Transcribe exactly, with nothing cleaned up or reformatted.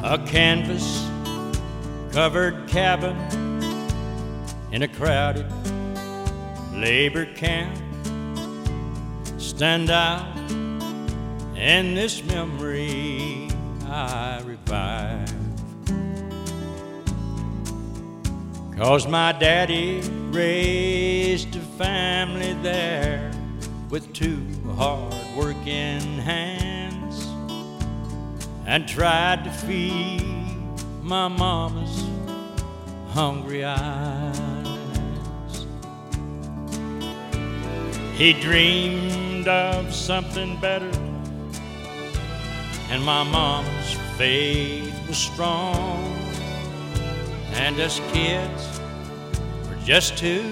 A canvas covered cabin in a crowded labor camp stand out in this memory I revive. 'Cause my daddy raised a family there with two hard-working hands and tried to feed my mama's hungry eyes. He dreamed of something better, and my mama's faith was strong, and us kids were just too